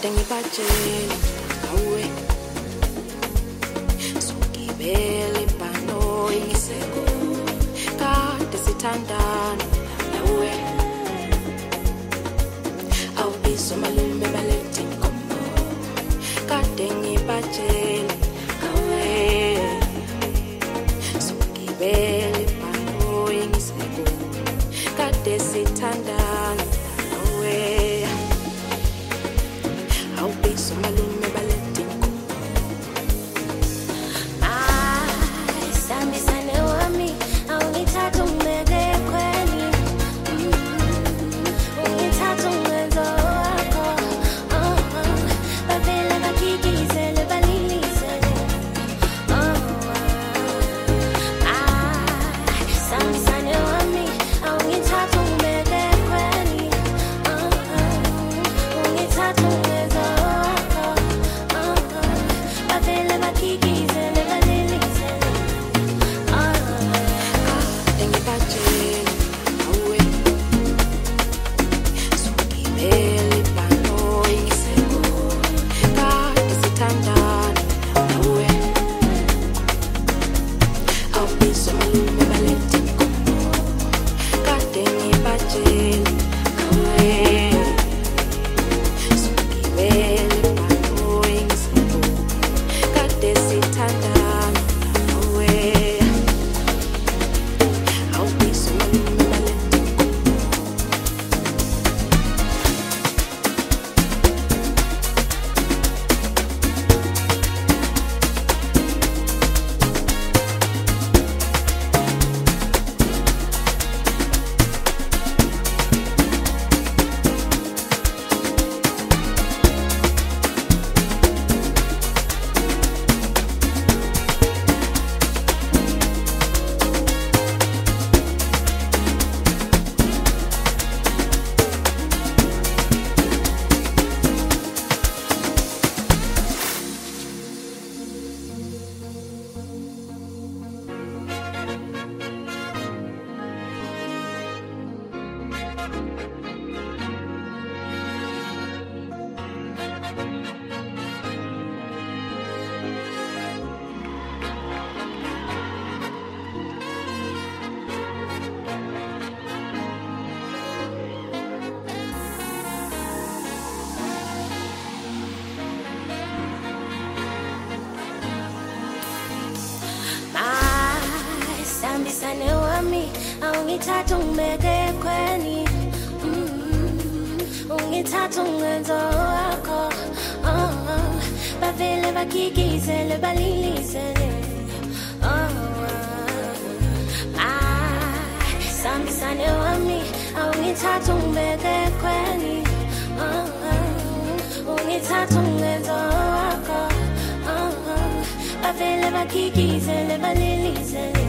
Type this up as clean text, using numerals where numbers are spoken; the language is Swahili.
ngibajele awe sugibele bano ingiseko kade sithandana nawe awubizo malume balethe inkomo kade ngibajele awe sugibele bano ingiseko kade sithandana nawe awubizo malume balethe inkomo sambisane wami awungithatha ungibeke kweni ungithatha ungenza wakho bavele bakikizele balilizele sambisane wami awungithatha ungibeke kweni ungithatha ungenza wakho bavele bakikizele balilizele ngibajele awe sugibele bano ingiseko kade sithandana nawe awubizo malume balethe inkomo kade ngibajele awe sugibele bano ingiseko kade sithandana nawe awubizo malume balethe sambisane wami awungithatha ungibeke kweni ungithatha ungenza wakho bavele bakikizele balilizele sambisane wami awungithatha ungibeke kweni ungithatha ungenza wakho bavele bakikizele balilizele